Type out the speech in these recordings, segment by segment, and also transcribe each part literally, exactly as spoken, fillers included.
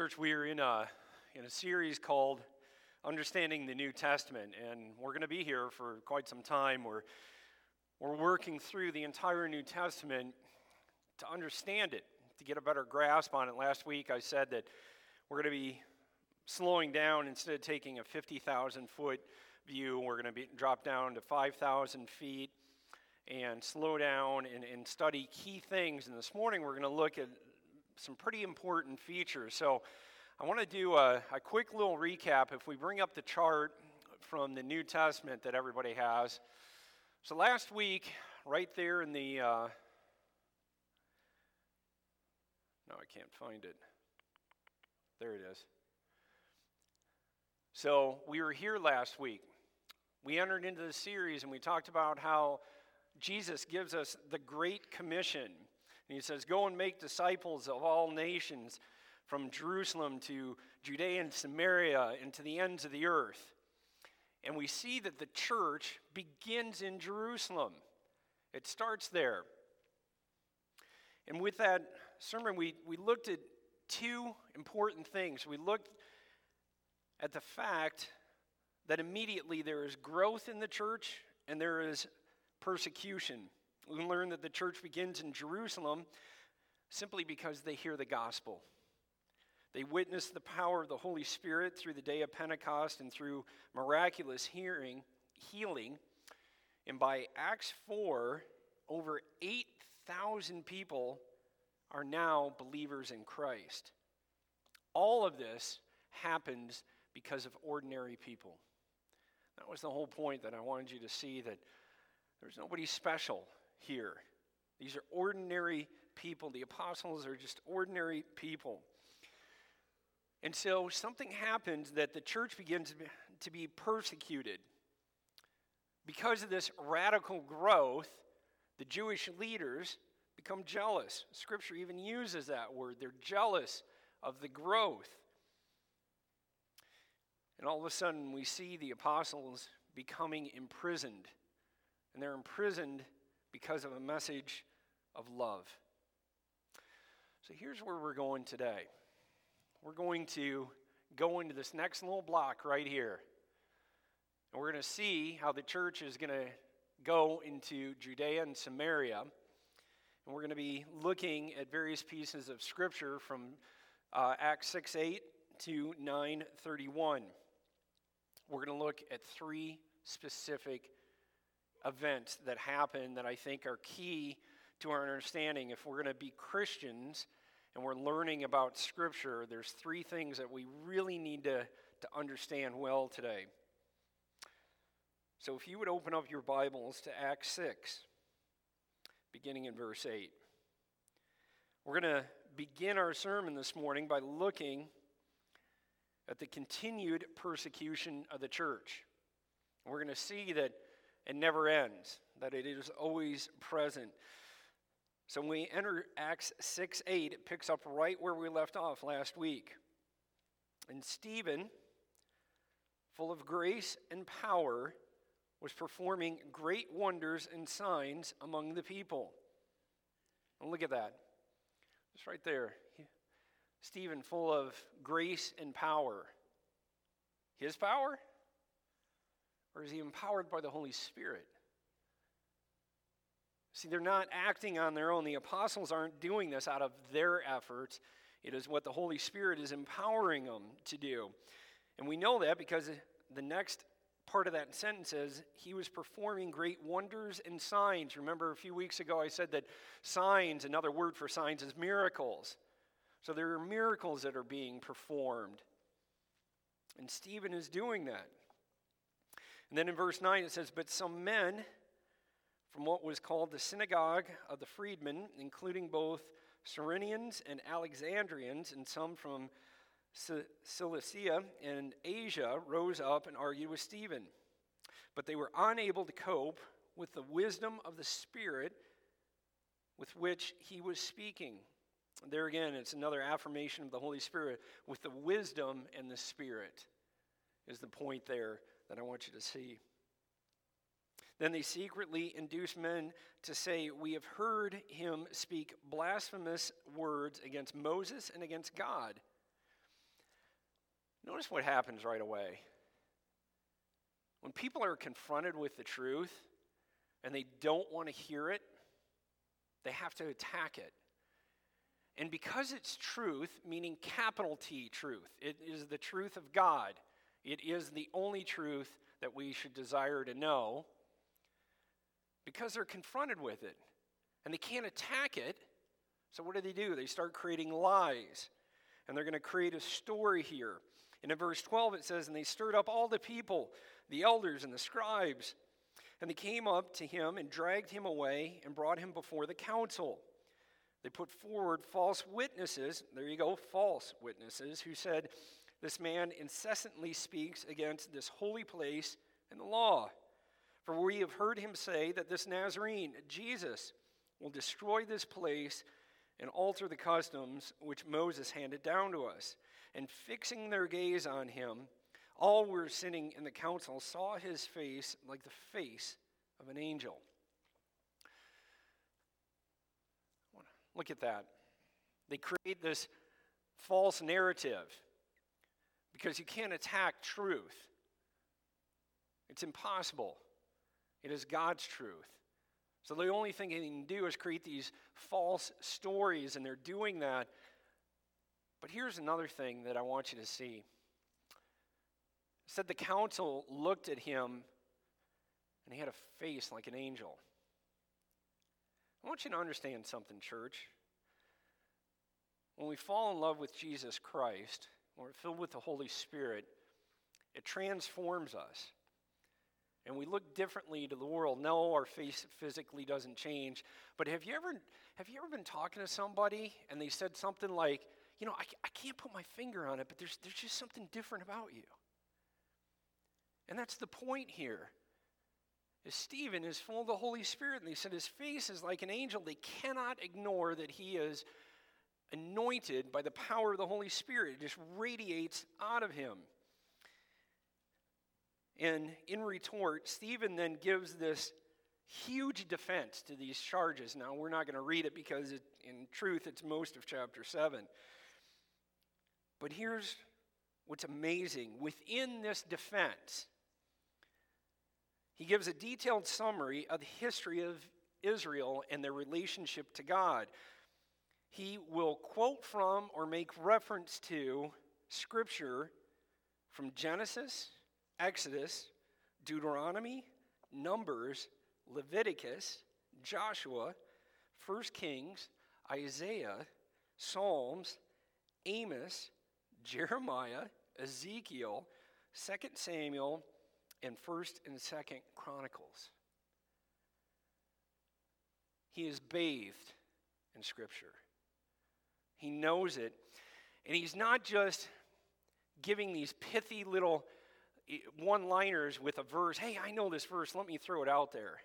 Church, we are in a in a series called Understanding the New Testament, and we're going to be here for quite some time. We're we're working through the entire New Testament to understand it, to get a better grasp on it. Last week I said that we're going to be slowing down. Instead of taking a fifty thousand foot view, we're going to be drop down to five thousand feet and slow down and, and study key things. And this morning we're going to look at some pretty important features. So I want to do a, a quick little recap. If we bring up the chart from the New Testament that everybody has. So last week, right there in the, uh, no, I can't find it. There it is. So we were here last week. We entered into the series and we talked about how Jesus gives us the Great Commission. And he says, go and make disciples of all nations, from Jerusalem to Judea and Samaria and to the ends of the earth. And we see that the church begins in Jerusalem. It starts there. And with that sermon, we, we looked at two important things. We looked at the fact that immediately there is growth in the church and there is persecution. We learn that the church begins in Jerusalem simply because they hear the gospel. They witness the power of the Holy Spirit through the day of Pentecost and through miraculous hearing, healing. And by Acts four, over eight thousand people are now believers in Christ. All of this happens because of ordinary people. That was the whole point, that I wanted you to see that there's nobody special here. These are ordinary people. The apostles are just ordinary people. And so something happens that the church begins to be persecuted. Because of this radical growth, the Jewish leaders become jealous. Scripture even uses that word. They're jealous of the growth. And all of a sudden we see the apostles becoming imprisoned. And they're imprisoned because of a message of love. So here's where we're going today. We're going to go into this next little block right here. And we're going to see how the church is going to go into Judea and Samaria. And we're going to be looking at various pieces of Scripture from uh, Acts six eight to nine thirty-one. We're going to look at three specific events that happen that I think are key to our understanding. If we're going to be Christians and we're learning about Scripture, there's three things that we really need to, to understand well today. So if you would open up your Bibles to Acts six, beginning in verse eight. We're going to begin our sermon this morning by looking at the continued persecution of the church. We're going to see that it never ends, that it is always present. So when we enter Acts six eight, it picks up right where we left off last week. And Stephen, full of grace and power, was performing great wonders and signs among the people. And look at that. Just right there. Stephen, full of grace and power. His power? Or is he empowered by the Holy Spirit? See, they're not acting on their own. The apostles aren't doing this out of their efforts. It is what the Holy Spirit is empowering them to do. And we know that because the next part of that sentence says, he was performing great wonders and signs. Remember a few weeks ago I said that signs, another word for signs, is miracles. So there are miracles that are being performed. And Stephen is doing that. And then in verse nine it says, but some men from what was called the synagogue of the freedmen, including both Cyrenians and Alexandrians, and some from Cilicia and Asia, rose up and argued with Stephen. But they were unable to cope with the wisdom of the Spirit with which he was speaking. There again, it's another affirmation of the Holy Spirit. With the wisdom and the Spirit is the point there that I want you to see. Then they secretly induced men to say, we have heard him speak blasphemous words against Moses and against God. Notice what happens right away. When people are confronted with the truth and they don't want to hear it, they have to attack it. And because it's truth, meaning capital T truth, it is the truth of God. It is the only truth that we should desire to know. Because they're confronted with it and they can't attack it, so what do they do? They start creating lies. And they're going to create a story here. And in verse twelve it says, and they stirred up all the people, the elders and the scribes, and they came up to him and dragged him away and brought him before the council. They put forward false witnesses, there you go, false witnesses, who said, this man incessantly speaks against this holy place and the law. For we have heard him say that this Nazarene, Jesus, will destroy this place and alter the customs which Moses handed down to us. And fixing their gaze on him, all who were sitting in the council saw his face like the face of an angel. Look at that. They create this false narrative because you can't attack truth. It's impossible. It is God's truth. So the only thing they can do is create these false stories, and they're doing that. But here's another thing that I want you to see. It said the council looked at him, and he had a face like an angel. I want you to understand something, church. When we fall in love with Jesus Christ, when we're filled with the Holy Spirit, it transforms us. And we look differently to the world. No, our face physically doesn't change. But have you ever have you ever been talking to somebody and they said something like, you know, I, I can't put my finger on it, but there's there's just something different about you. And that's the point here. Is Stephen is full of the Holy Spirit, and they said his face is like an angel. They cannot ignore that he is anointed by the power of the Holy Spirit. It just radiates out of him. And in retort, Stephen then gives this huge defense to these charges. Now, we're not going to read it because it, in truth, it's most of chapter seven. But here's what's amazing. Within this defense, he gives a detailed summary of the history of Israel and their relationship to God. He will quote from or make reference to Scripture from Genesis, Exodus, Deuteronomy, Numbers, Leviticus, Joshua, First Kings, Isaiah, Psalms, Amos, Jeremiah, Ezekiel, Second Samuel, and First and Second Chronicles. He is bathed in Scripture. He knows it. And he's not just giving these pithy little one-liners with a verse. Hey, I know this verse. Let me throw it out there.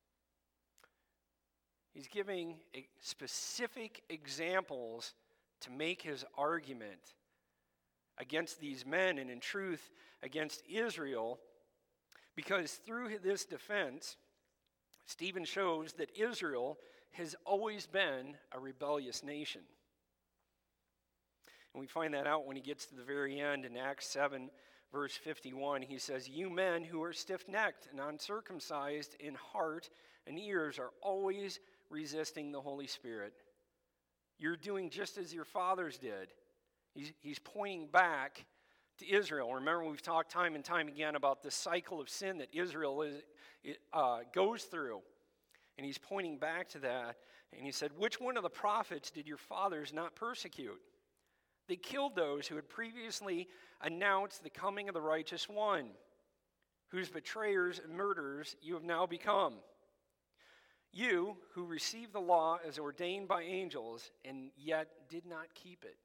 He's giving specific examples to make his argument against these men and, in truth, against Israel. Because through this defense, Stephen shows that Israel has always been a rebellious nation. And we find that out when he gets to the very end in Acts seven, verse fifty-one. He says, you men who are stiff-necked and uncircumcised in heart and ears are always resisting the Holy Spirit. You're doing just as your fathers did. He's, he's pointing back to Israel. Remember, we've talked time and time again about the cycle of sin that Israel is, uh, goes through. And he's pointing back to that. And he said, which one of the prophets did your fathers not persecute? They killed those who had previously announced the coming of the righteous one, whose betrayers and murderers you have now become. You who received the law as ordained by angels and yet did not keep it.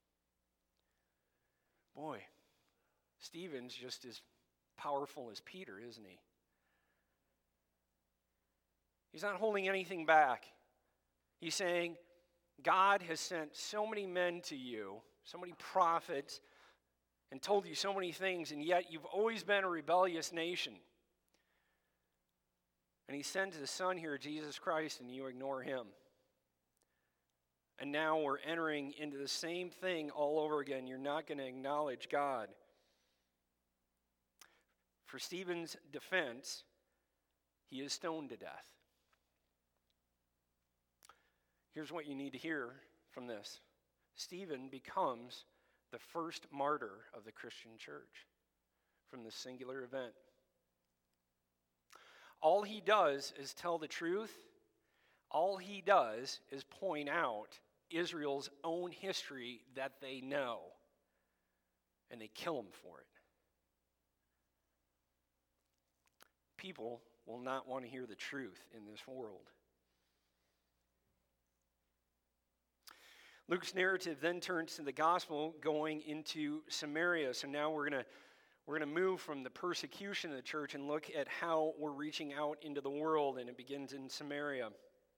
Boy, Stephen's just as powerful as Peter, isn't he? He's not holding anything back. He's saying, God has sent so many men to you, so many prophets, and told you so many things, and yet you've always been a rebellious nation. And he sends his son here, Jesus Christ, and you ignore him. And now we're entering into the same thing all over again. You're not going to acknowledge God. For Stephen's defense, he is stoned to death. Here's what you need to hear from this. Stephen becomes the first martyr of the Christian church from this singular event. All he does is tell the truth. All he does is point out Israel's own history that they know, and they kill him for it. People will not want to hear the truth in this world. Luke's narrative then turns to the gospel going into Samaria. So now we're going to we're going to move from the persecution of the church and look at how we're reaching out into the world, and it begins in Samaria.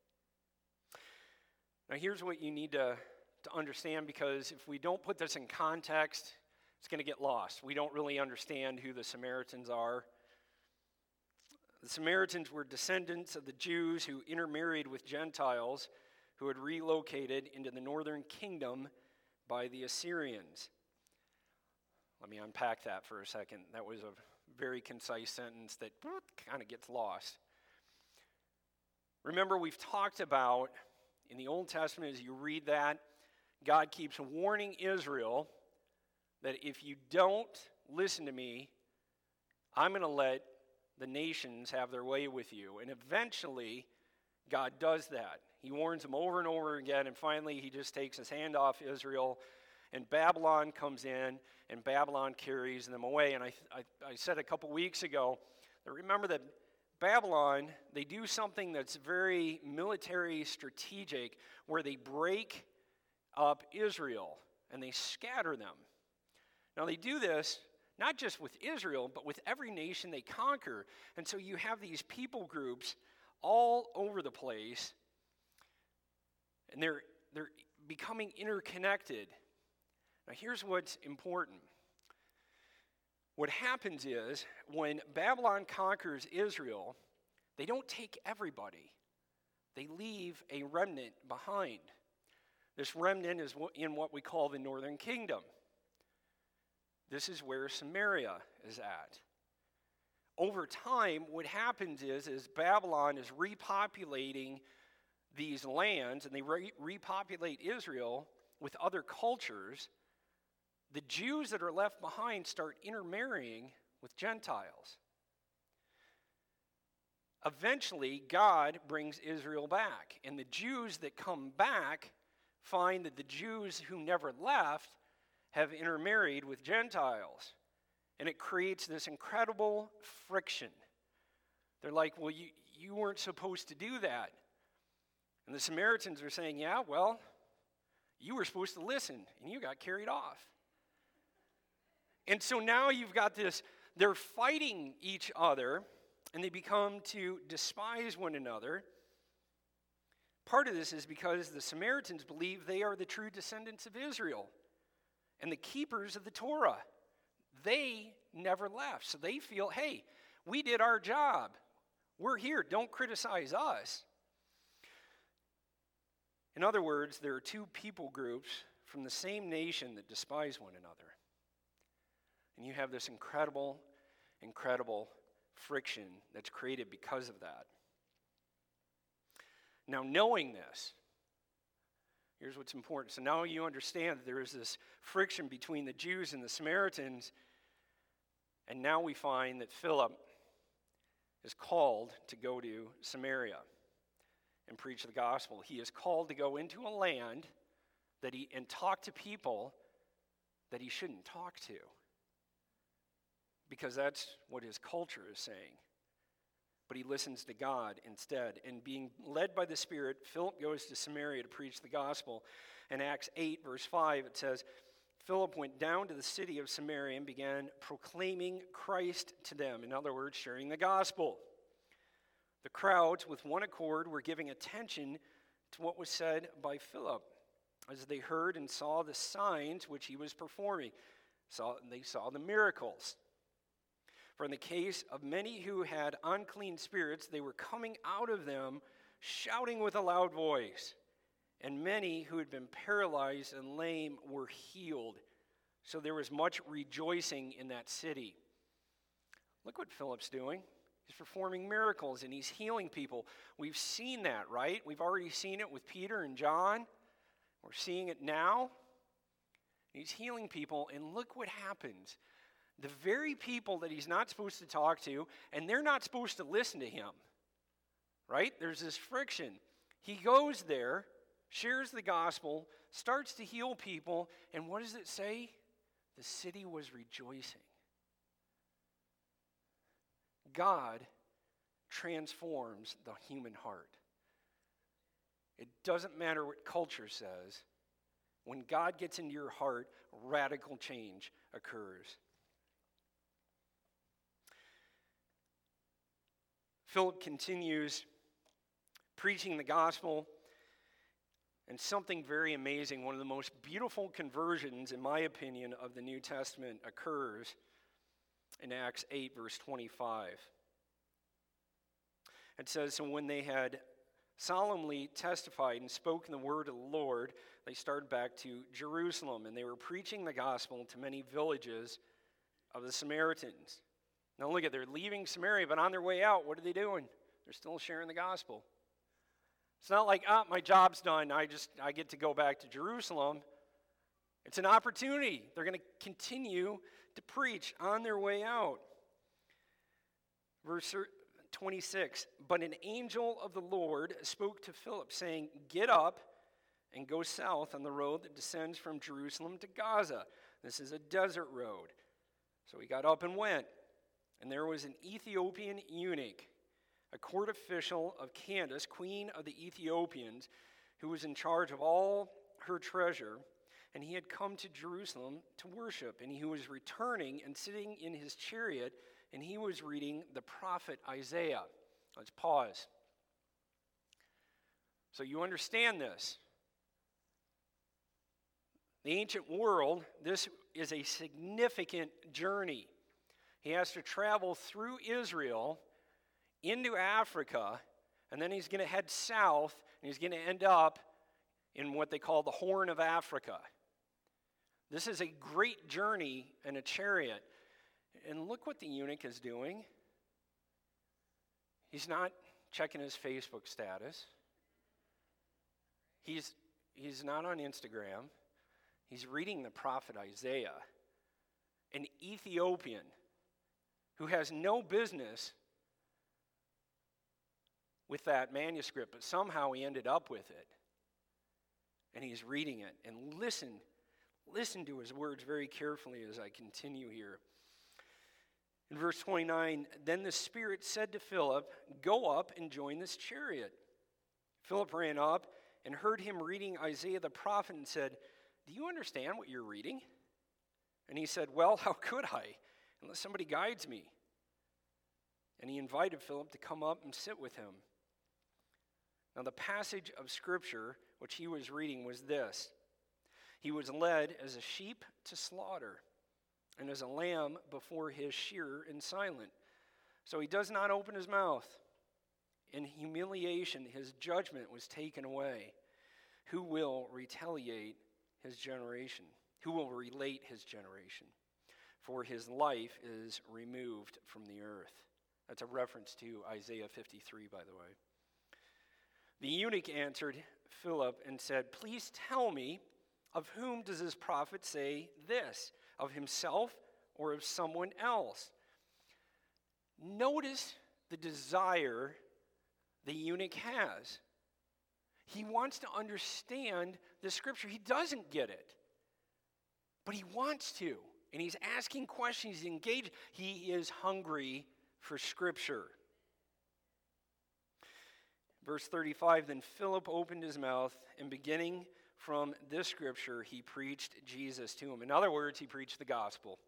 Now here's what you need to, to understand, because if we don't put this in context, it's going to get lost. We don't really understand who the Samaritans are. The Samaritans were descendants of the Jews who intermarried with Gentiles who had relocated into the northern kingdom by the Assyrians. Let me unpack that for a second. That was a very concise sentence that kind of gets lost. Remember, we've talked about in the Old Testament, as you read that, God keeps warning Israel that if you don't listen to me, I'm going to let the nations have their way with you. And eventually, God does that. He warns them over and over again, and finally he just takes his hand off Israel, and Babylon comes in, and Babylon carries them away. And I, I, I said a couple weeks ago that remember that Babylon, they do something that's very military strategic, where they break up Israel, and they scatter them. Now they do this not just with Israel, but with every nation they conquer. And so you have these people groups all over the place, and they're they're becoming interconnected. Now here's what's important. What happens is, when Babylon conquers Israel, they don't take everybody. They leave a remnant behind. This remnant is in what we call the northern kingdom. This is where Samaria is at. Over time, what happens is, is Babylon is repopulating these lands, and they re- repopulate Israel with other cultures. The Jews that are left behind start intermarrying with Gentiles. Eventually, God brings Israel back, and the Jews that come back find that the Jews who never left have intermarried with Gentiles. And it creates this incredible friction. They're like, well, you, you weren't supposed to do that. And the Samaritans are saying, yeah, well, you were supposed to listen, and you got carried off. And so now you've got this, they're fighting each other, and they become to despise one another. Part of this is because the Samaritans believe they are the true descendants of Israel and the keepers of the Torah. They never left. So they feel, hey, we did our job. We're here. Don't criticize us. In other words, there are two people groups from the same nation that despise one another. And you have this incredible, incredible friction that's created because of that. Now, knowing this, here's what's important. So now you understand that there is this friction between the Jews and the Samaritans. And now we find that Philip is called to go to Samaria and preach the gospel. He is called to go into a land that he and talk to people that he shouldn't talk to, because that's what his culture is saying. But he listens to God instead. And being led by the Spirit, Philip goes to Samaria to preach the gospel. In Acts eight, verse five, it says, Philip went down to the city of Samaria and began proclaiming Christ to them. In other words, sharing the gospel. The crowds, with one accord, were giving attention to what was said by Philip, as they heard and saw the signs which he was performing. Saw, they saw the miracles. For in the case of many who had unclean spirits, they were coming out of them, shouting with a loud voice, and many who had been paralyzed and lame were healed. So there was much rejoicing in that city. Look what Philip's doing. He's performing miracles and he's healing people. We've seen that, right? We've already seen it with Peter and John. We're seeing it now. He's healing people, and look what happens. The very people that he's not supposed to talk to, and they're not supposed to listen to him, right? There's this friction. He goes there, shares the gospel, starts to heal people, and what does it say? The city was rejoicing. God transforms the human heart. It doesn't matter what culture says. When God gets into your heart, radical change occurs. Philip continues preaching the gospel, and something very amazing, one of the most beautiful conversions, in my opinion, of the New Testament occurs in Acts eight, verse twenty-five. It says, "So when they had solemnly testified and spoken the word of the Lord, they started back to Jerusalem, and they were preaching the gospel to many villages of the Samaritans." Now look at, they're leaving Samaria, but on their way out, what are they doing? They're still sharing the gospel. It's not like, ah, my job's done, I just, I get to go back to Jerusalem. It's an opportunity. They're going to continue to preach on their way out. Verse twenty-six, "But an angel of the Lord spoke to Philip, saying, 'Get up and go south on the road that descends from Jerusalem to Gaza.' This is a desert road." So he got up and went. And there was an Ethiopian eunuch, a court official of Candace, queen of the Ethiopians, who was in charge of all her treasure. And he had come to Jerusalem to worship. And he was returning and sitting in his chariot, and he was reading the prophet Isaiah. Let's pause. So you understand this. The ancient world, this is a significant journey. He has to travel through Israel into Africa, and then he's going to head south, and he's going to end up in what they call the Horn of Africa. This is a great journey in a chariot. And look what the eunuch is doing. He's not checking his Facebook status. He's, he's not on Instagram. He's reading the prophet Isaiah, an Ethiopian who has no business with that manuscript, but somehow he ended up with it. And he's reading it. And listen, listen to his words very carefully as I continue here. In verse twenty-nine, "Then the Spirit said to Philip, 'Go up and join this chariot.' Philip ran up and heard him reading Isaiah the prophet and said, 'Do you understand what you're reading?' And he said, 'Well, how could I, unless somebody guides me?' And he invited Philip to come up and sit with him. Now the passage of Scripture which he was reading was this: 'He was led as a sheep to slaughter, and as a lamb before his shearer in silent. So he does not open his mouth. In humiliation his judgment was taken away. Who will retaliate his generation? Who will relate his generation? For his life is removed from the earth.'" That's a reference to Isaiah fifty-three, by the way. The eunuch answered Philip and said, "Please tell me, of whom does this prophet say this? Of himself or of someone else?" Notice the desire the eunuch has. He wants to understand the Scripture. He doesn't get it, but he wants to. And he's asking questions. He's engaged. He is hungry for Scripture. Verse thirty-five, "Then Philip opened his mouth, and beginning from this Scripture, he preached Jesus to him." In other words, he preached the gospel.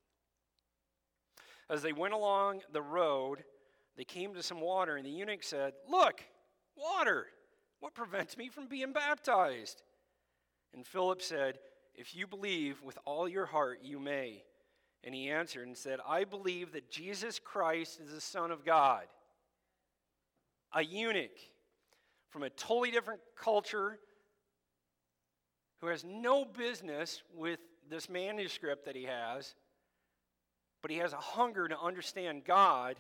As they went along the road, they came to some water, and the eunuch said, "Look, water! What prevents me from being baptized?" And Philip said, "If you believe with all your heart, you may." And he answered and said, "I believe that Jesus Christ is the Son of God." A eunuch from a totally different culture, who has no business with this manuscript that he has, but he has a hunger to understand God.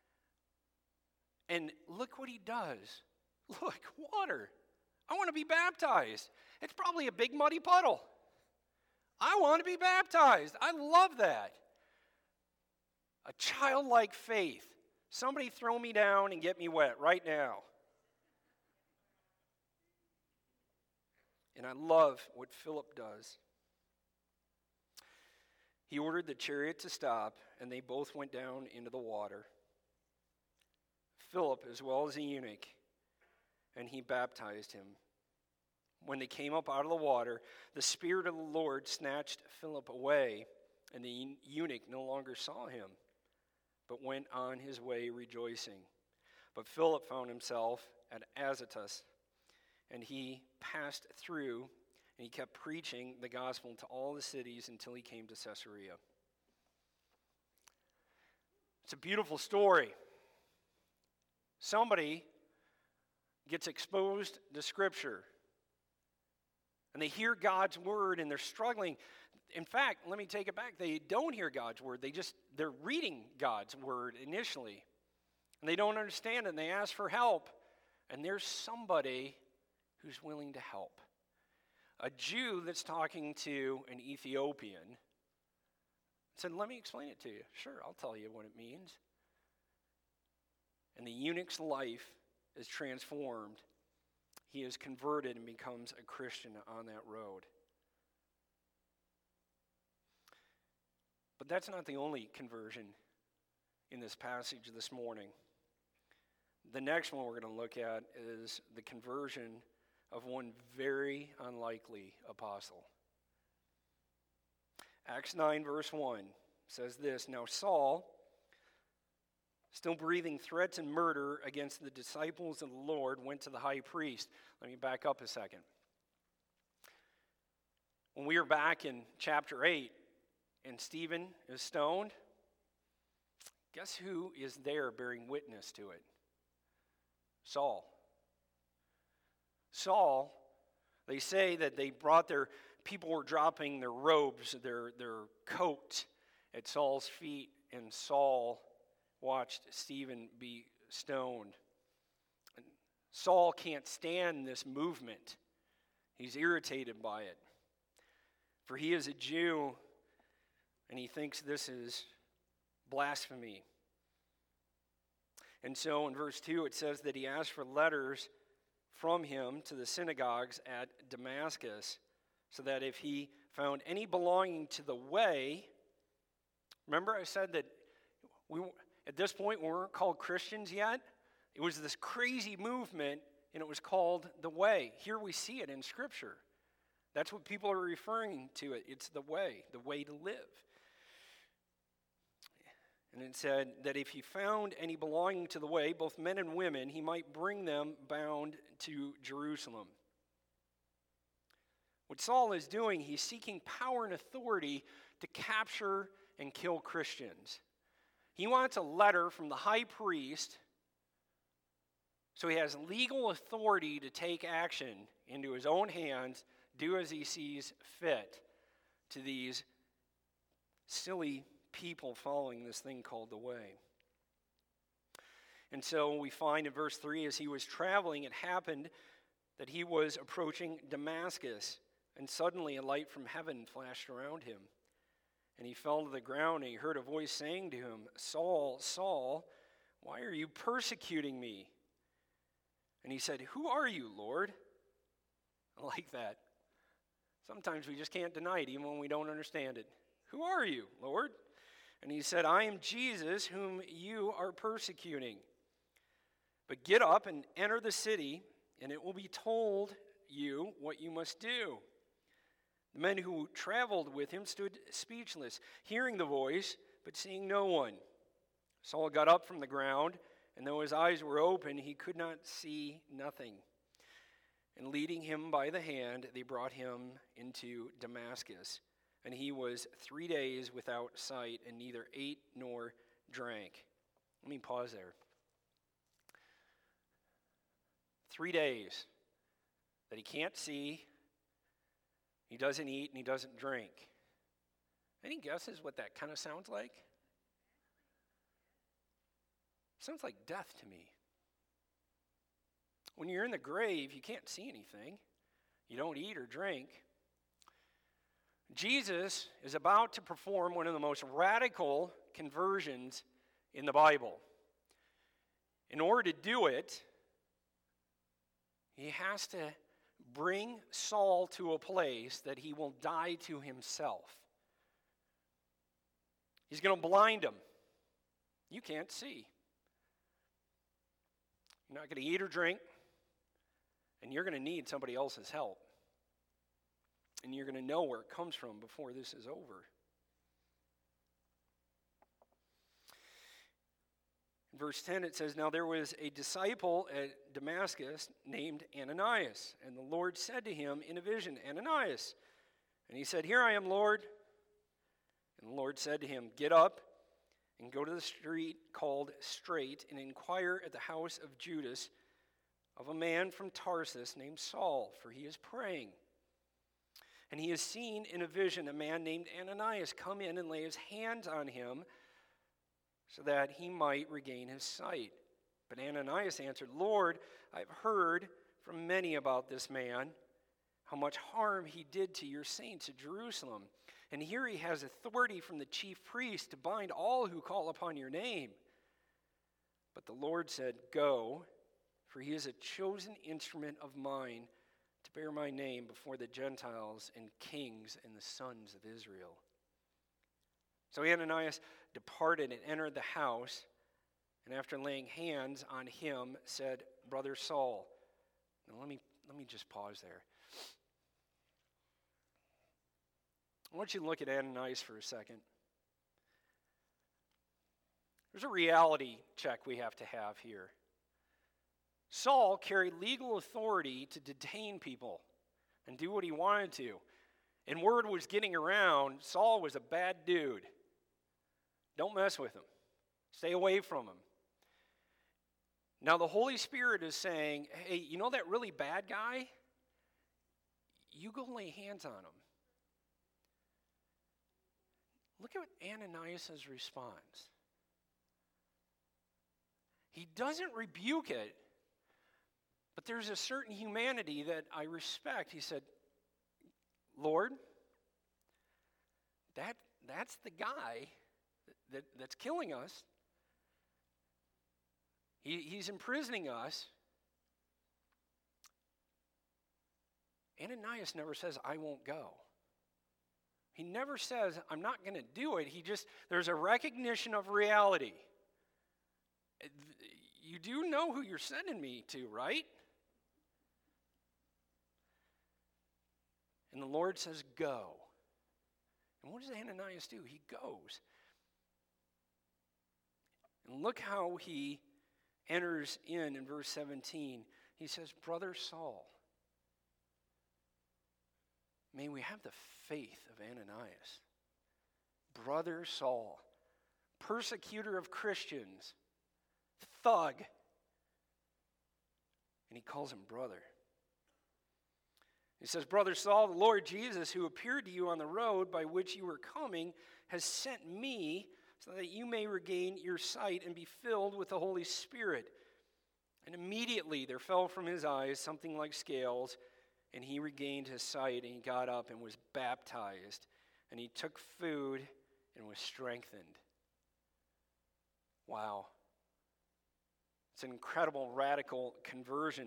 And look what he does. Look, water. I want to be baptized. It's probably a big muddy puddle. I want to be baptized. I love that. A childlike faith. Somebody throw me down and get me wet right now. And I love what Philip does. He ordered the chariot to stop, and they both went down into the water. Philip, as well as the eunuch, and he baptized him. When they came up out of the water, the Spirit of the Lord snatched Philip away, and the eunuch no longer saw him, but went on his way rejoicing. But Philip found himself at Azotus, and he passed through, and he kept preaching the gospel to all the cities until he came to Caesarea. It's a beautiful story. Somebody gets exposed to Scripture, and they hear God's word, and they're struggling. In fact, let me take it back. They don't hear God's word. They just, they're reading God's word initially, and they don't understand it, and they ask for help, and there's somebody who's willing to help. A Jew that's talking to an Ethiopian said, let me explain it to you. Sure, I'll tell you what it means. And the eunuch's life is transformed. He is converted and becomes a Christian on that road. But that's not the only conversion in this passage this morning. The next one we're going to look at is the conversion of one very unlikely apostle. Acts nine, verse one says this, Now Saul, still breathing threats and murder against the disciples of the Lord, went to the high priest. Let me back up a second. When we were back in chapter eight and Stephen is stoned, guess who is there bearing witness to it? Saul. Saul, they say that they brought their, people were dropping their robes, their, their coat at Saul's feet, and Saul watched Stephen be stoned. And Saul can't stand this movement. He's irritated by it. For he is a Jew, and he thinks this is blasphemy. And so in verse two it says that he asked for letters from him to the synagogues at Damascus, so that if he found any belonging to the way, remember I said that we at this point we weren't called Christians yet? It was this crazy movement, and it was called the way. Here we see it in Scripture. That's what people are referring to it. It's the way, the way to live. And it said that if he found any belonging to the way, both men and women, he might bring them bound to Jerusalem. What Saul is doing, he's seeking power and authority to capture and kill Christians. He wants a letter from the high priest so he has legal authority to take action into his own hands, do as he sees fit to these silly people following this thing called the way. And so we find in verse three, as he was traveling, it happened that he was approaching Damascus, and suddenly a light from heaven flashed around him. And he fell to the ground, and he heard a voice saying to him, Saul, Saul, why are you persecuting me? And he said, Who are you, Lord? I like that. Sometimes we just can't deny it, even when we don't understand it. Who are you, Lord? And he said, I am Jesus, whom you are persecuting. But get up and enter the city, and it will be told you what you must do. The men who traveled with him stood speechless, hearing the voice, but seeing no one. Saul got up from the ground, and though his eyes were open, he could not see nothing. And leading him by the hand, they brought him into Damascus. And he was three days without sight, and neither ate nor drank. Let me pause there. Three days that he can't see, He doesn't eat and he doesn't drink. Any guesses what that kind of sounds like? Sounds like death to me. When you're in the grave, you can't see anything. You don't eat or drink. Jesus is about to perform one of the most radical conversions in the Bible. In order to do it, he has to bring Saul to a place that he will die to himself. He's going to blind him. You can't see. You're not going to eat or drink, and you're going to need somebody else's help. And you're going to know where it comes from before this is over. In verse ten it says, "Now there was a disciple at Damascus named Ananias, and the Lord said to him in a vision, 'Ananias.' And he said, 'Here I am, Lord.' And the Lord said to him, 'Get up and go to the street called Straight and inquire at the house of Judas of a man from Tarsus named Saul, for he is praying. And he has seen in a vision a man named Ananias come in and lay his hands on him so that he might regain his sight. But Ananias answered, Lord, I've heard from many about this man, how much harm he did to your saints at Jerusalem. And here he has authority from the chief priest to bind all who call upon your name. But the Lord said, Go, for he is a chosen instrument of mine to bear my name before the Gentiles and kings and the sons of Israel. So Ananias departed and entered the house, and after laying hands on him, said, Brother Saul. Now let me let me just pause there. I want you to look at Ananias for a second. There's a reality check we have to have here. Saul carried legal authority to detain people and do what he wanted to. And word was getting around, Saul was a bad dude. Don't mess with him. Stay away from him. Now the Holy Spirit is saying, hey, you know that really bad guy? You go lay hands on him. Look at Ananias' response. He doesn't rebuke it, but there's a certain humanity that I respect. He said, Lord, that, that's the guy that, that, that's killing us. He, he's imprisoning us. Ananias never says, I won't go. He never says, I'm not going to do it. He just, there's a recognition of reality. You do know who you're sending me to, right? And the Lord says, go. And what does Ananias do? He goes. And look how he enters in in verse seventeen. He says, Brother Saul, may we have the faith of Ananias. Brother Saul, persecutor of Christians, thug. And he calls him brother. He says, Brother Saul, the Lord Jesus, who appeared to you on the road by which you were coming, has sent me so that you may regain your sight and be filled with the Holy Spirit. And immediately there fell from his eyes something like scales, and he regained his sight, and he got up and was baptized. And he took food and was strengthened. Wow. It's an incredible, radical conversion.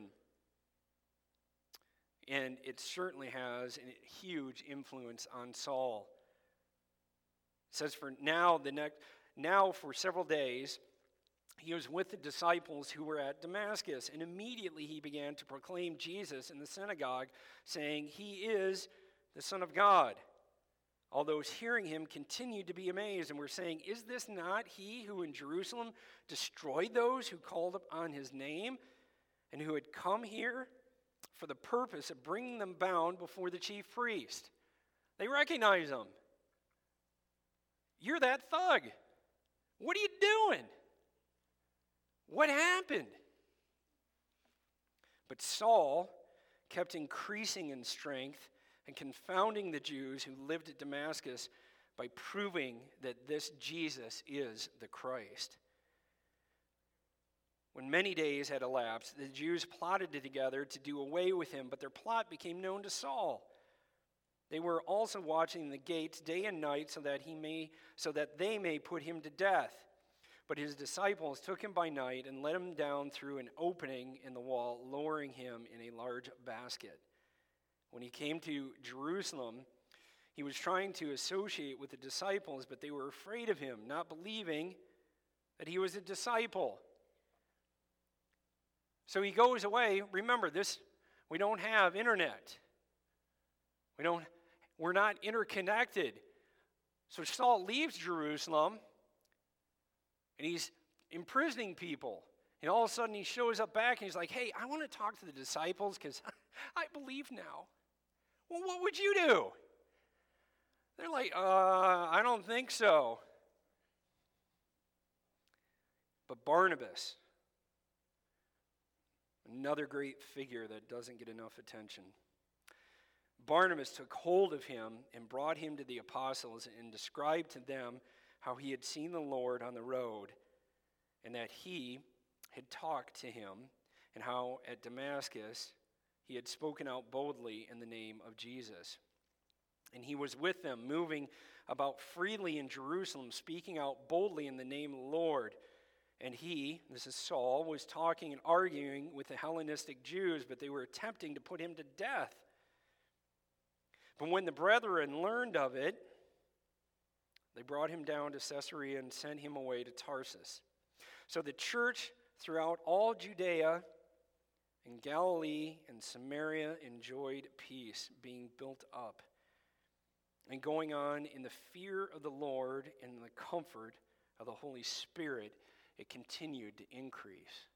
And it certainly has a huge influence on Saul. It says, for now, the next, now for several days, he was with the disciples who were at Damascus, and immediately he began to proclaim Jesus in the synagogue, saying, He is the Son of God. All those hearing him continued to be amazed and were saying, Is this not he who in Jerusalem destroyed those who called upon his name and who had come here for the purpose of bringing them bound before the chief priest? They recognize him. You're that thug. What are you doing? What happened? But Saul kept increasing in strength and confounding the Jews who lived at Damascus by proving that this Jesus is the Christ. When many days had elapsed, the Jews plotted together to do away with him, but their plot became known to Saul. They were also watching the gates day and night so that he may so that they may put him to death. But his disciples took him by night and let him down through an opening in the wall, lowering him in a large basket. When he came to Jerusalem, he was trying to associate with the disciples, but they were afraid of him, not believing that he was a disciple. So he goes away. Remember, this we don't have internet. We don't we're not interconnected. So Saul leaves Jerusalem and he's imprisoning people. And all of a sudden he shows up back and he's like, "Hey, I want to talk to the disciples because I believe now." Well, what would you do? They're like, uh, I don't think so. But Barnabas, another great figure that doesn't get enough attention. Barnabas took hold of him and brought him to the apostles and described to them how he had seen the Lord on the road and that he had talked to him and how at Damascus he had spoken out boldly in the name of Jesus. And he was with them, moving about freely in Jerusalem, speaking out boldly in the name of the Lord. And he, this is Saul, was talking and arguing with the Hellenistic Jews, but they were attempting to put him to death. But when the brethren learned of it, they brought him down to Caesarea and sent him away to Tarsus. So the church throughout all Judea and Galilee and Samaria enjoyed peace, being built up and going on in the fear of the Lord and the comfort of the Holy Spirit. It continued to increase.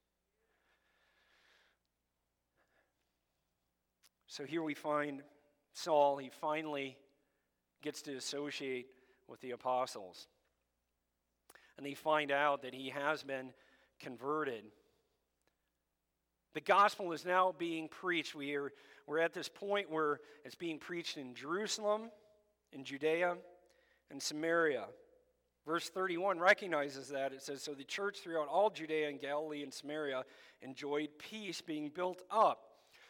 So here we find Saul. He finally gets to associate with the apostles. And they find out that he has been converted. The gospel is now being preached. We are, we're at this point where it's being preached in Jerusalem, in Judea, and Samaria. Verse thirty-one recognizes that. It says, "So the church throughout all Judea and Galilee and Samaria enjoyed peace, being built up."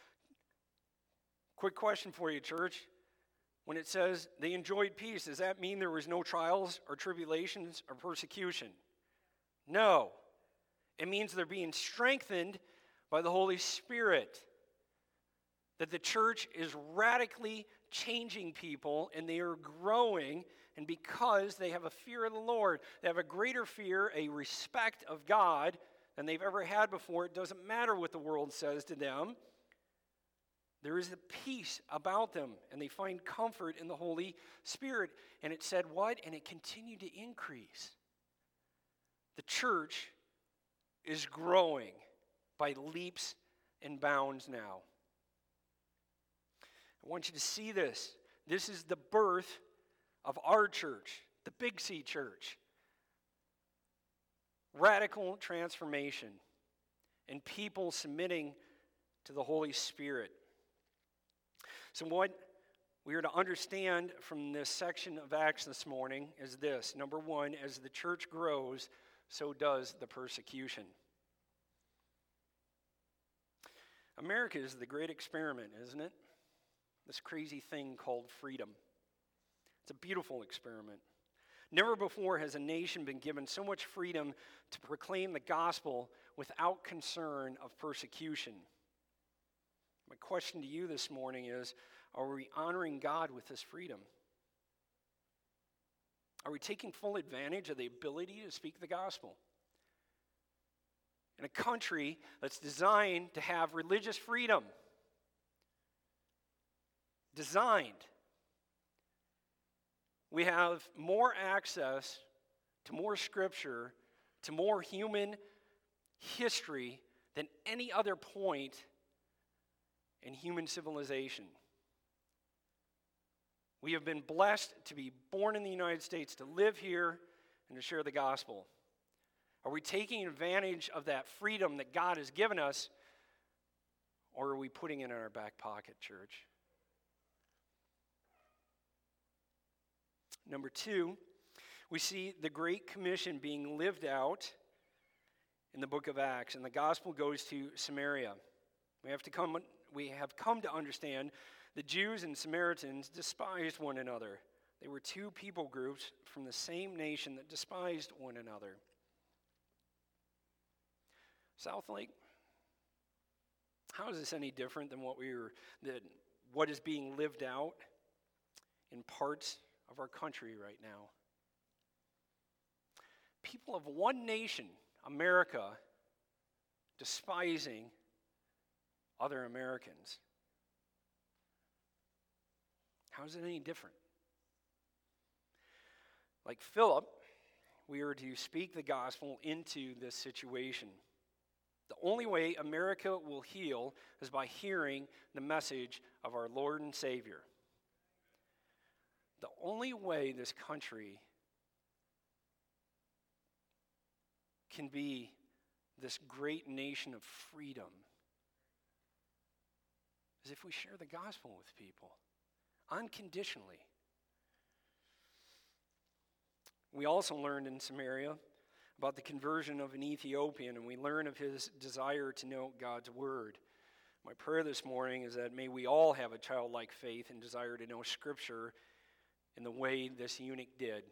Quick question for you, church. When it says they enjoyed peace, does that mean there was no trials or tribulations or persecution? No. It means they're being strengthened by the Holy Spirit. That the church is radically changing people and they are growing, and because they have a fear of the Lord, they have a greater fear, a respect of God than they've ever had before. It doesn't matter what the world says to them. There is a peace about them, and they find comfort in the Holy Spirit. And it said what? And it continued to increase. The church is growing by leaps and bounds now. I want you to see this. This is the birth of our church, the Big C Church. Radical transformation and people submitting to the Holy Spirit. So what we are to understand from this section of Acts this morning is this. Number one, as the church grows, so does the persecution. America is the great experiment, isn't it? This crazy thing called freedom. It's a beautiful experiment. Never before has a nation been given so much freedom to proclaim the gospel without concern of persecution. My question to you this morning is, are we honoring God with this freedom? Are we taking full advantage of the ability to speak the gospel? In a country that's designed to have religious freedom, designed, we have more access to more scripture, to more human history than any other point in human civilization. We have been blessed to be born in the United States, to live here, and to share the gospel. Are we taking advantage of that freedom that God has given us, or are we putting it in our back pocket, church? Number two, we see the Great Commission being lived out in the book of Acts, and the gospel goes to Samaria. We have to come, we have come to understand the Jews and Samaritans despised one another. They were two people groups from the same nation that despised one another. Southlake, how is this any different than what we were, that what is being lived out in parts of our country right now? People of one nation, America, despising other Americans. How is it any different? Like Philip, we are to speak the gospel into this situation. The only way America will heal is by hearing the message of our Lord and Savior. The only way this country can be this great nation of freedom is if we share the gospel with people unconditionally. We also learned in Samaria about the conversion of an Ethiopian, and we learn of his desire to know God's word. My prayer this morning is that may we all have a childlike faith and desire to know Scripture in the way this eunuch did.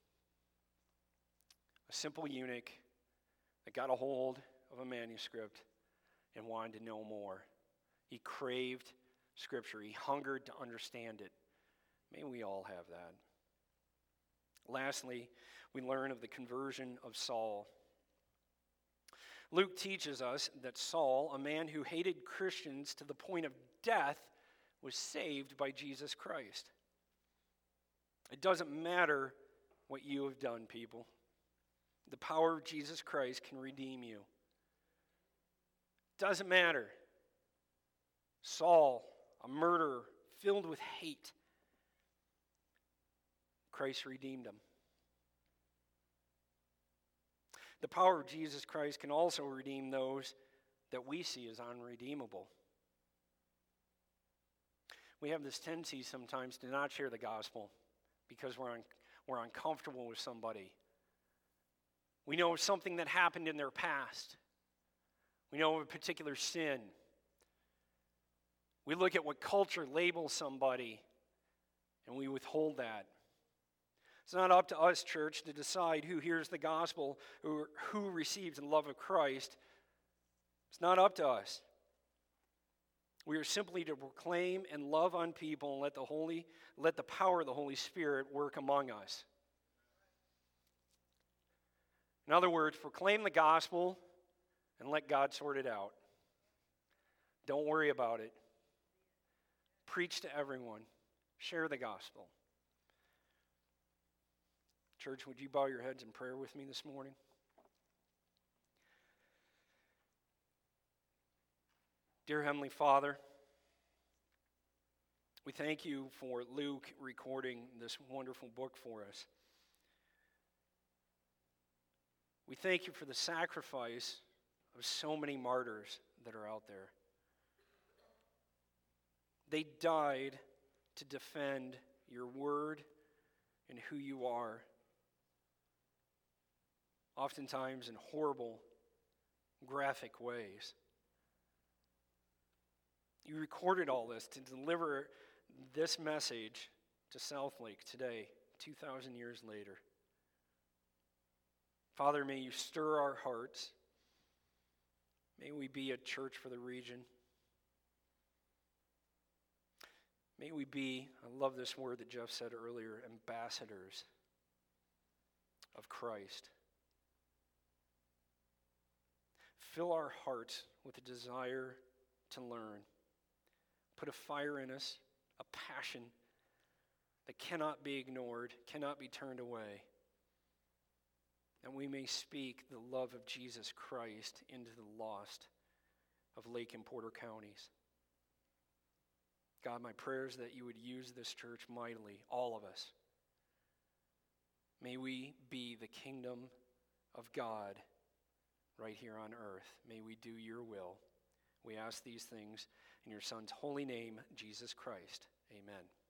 A simple eunuch that got a hold of a manuscript and wanted to know more. He craved Scripture. He hungered to understand it. May we all have that. Lastly, we learn of the conversion of Saul. Luke teaches us that Saul, a man who hated Christians to the point of death, was saved by Jesus Christ. It doesn't matter what you have done, people. The power of Jesus Christ can redeem you. Doesn't matter. Saul, a murderer filled with hate, Christ redeemed him. The power of Jesus Christ can also redeem those that we see as unredeemable. We have this tendency sometimes to not share the gospel because we're, un- we're uncomfortable with somebody. We know of something that happened in their past. We know of a particular sin. We look at what culture labels somebody, and we withhold that. It's not up to us, church, to decide who hears the gospel or who receives the love of Christ. It's not up to us. We are simply to proclaim and love on people and let the Holy, let the power of the Holy Spirit work among us. In other words, proclaim the gospel and let God sort it out. Don't worry about it. Preach to everyone. Share the gospel. Church, would you bow your heads in prayer with me this morning? Dear Heavenly Father, we thank you for Luke recording this wonderful book for us. We thank you for the sacrifice of so many martyrs that are out there. They died to defend your word and who you are, oftentimes in horrible, graphic ways. You recorded all this to deliver this message to Southlake today, two thousand years later. Father, may you stir our hearts. May we be a church for the region. May we be, I love this word that Jeff said earlier, ambassadors of Christ. Fill our hearts with a desire to learn. Put a fire in us, a passion that cannot be ignored, cannot be turned away. And we may speak the love of Jesus Christ into the lost of Lake and Porter counties. God, my prayer is that you would use this church mightily, all of us. May we be the kingdom of God right here on earth. May we do your will. We ask these things in your Son's holy name, Jesus Christ. Amen.